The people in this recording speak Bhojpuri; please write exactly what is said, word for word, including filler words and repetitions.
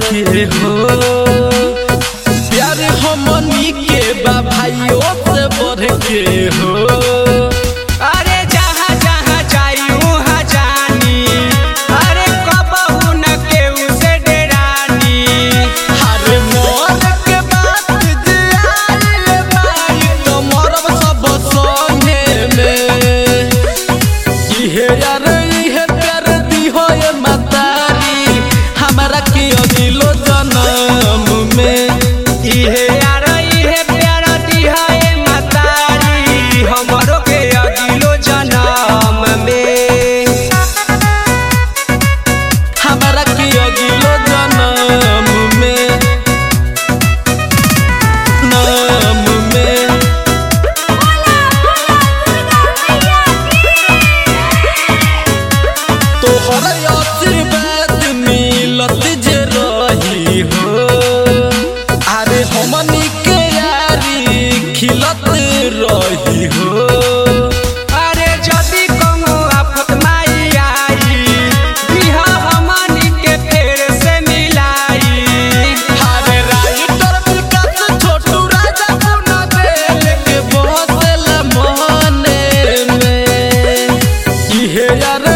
के हो प्यार हमनी के बा भाइयों से बढ़ के हो। अरे जहाँ जहाँ जाई उहाँ जानी, अरे कबहू न केहू से डेरानी। हर मोर के बात जे आइल बाई तो मरब सब संगे में। इहे यार इहे प्यार दिहो ये मतारी हमरा के अगिलो जन्म में। इहे यार इहे प्यार दिहा ए मतारी हमरो के अगिलो जन्म में। हमरा के अगिलो जन्म में नाम में। तोहर आशीर्वाद मिलत जे रही हो, अरे हमनी के यारी खिलत रही हो। अरे जदी कहूँ आफत माई आई, दिहा हमनी के फेर से मिलाई। हरे राइटर विकास छोटू राजा पुना दिल के बसेला मने में। इहे यार